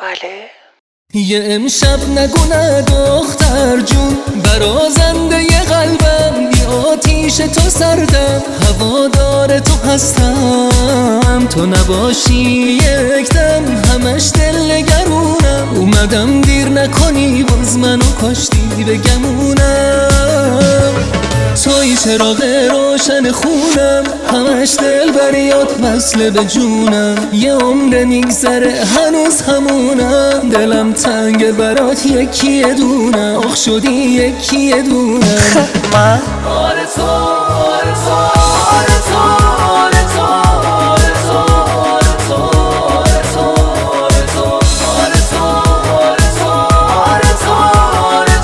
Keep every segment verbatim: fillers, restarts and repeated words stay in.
بله. یه امشب نگو نه دختر جون، برازنده ی قلبم، بی آتیش تو سردم، هوادار تو هستم، تو نباشی یک دم همش دل نگرونم، اومدم دیر نکنی باز منو کاشتی به گمونم، توی چراغ روشن خونم، همش دل بریات وصله به جونم، یه عمر میگذره هنوز همونم، دلم تنگ برات یکی دونم، آخ شدی یکی دونم. من آره تو آره تو آره تو آره تو آره تو آره تو آره تو آره تو آره تو آره تو آره تو آره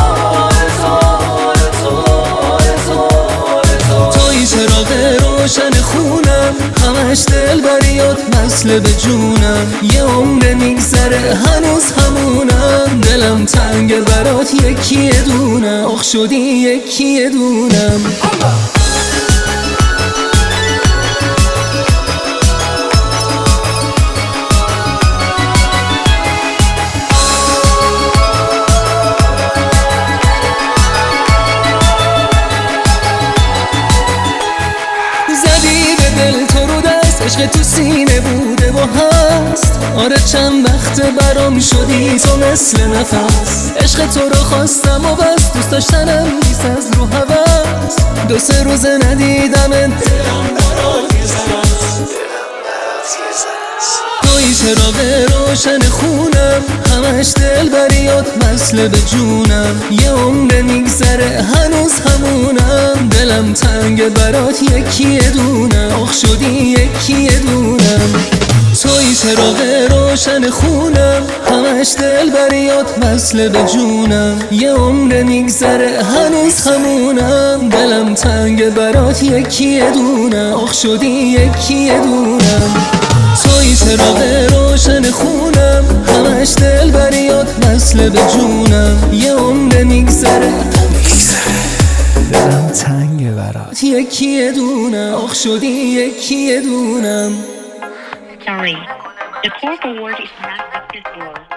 تو آره تو آره تو توی چراغ روشن خونم، همش دل بریات وصله به جونم، یه عمر میگذره هنوز همونم، دلم تنگ برات یکی دونم، آخ شدی یکی دونم. زدی به دل تو رو دست، عشق تو سینه بوده و هست، آره چند وقت برام شدی تو مثل نفس، عشق تو رو خواستم و بس، دوست داشتنم نیست از رو هوس، دو سه روز ندیدم دلم برات یه زن توی چراغ روشن خونم، همش دل بریات وصله به جونم، یه عمر میگذره هنوز همونم، دلم تنگ برات یکی دونم، آخ شدی یکی دونم. توی چراغ روشن خونم، همش دل بریات وصله به جونم، یه عمر میگذره هنوز همونم، دلم تنگ برات یکی دونم، آخ شدی یکی دونم. توی چراغ روشن خونم، همش دل بریات وصله به جونم، یه عمر میگذره دلم تنگ برات یکی دونم، آخ شدی یکی دونم. Sorry, the corporate word is not acceptable.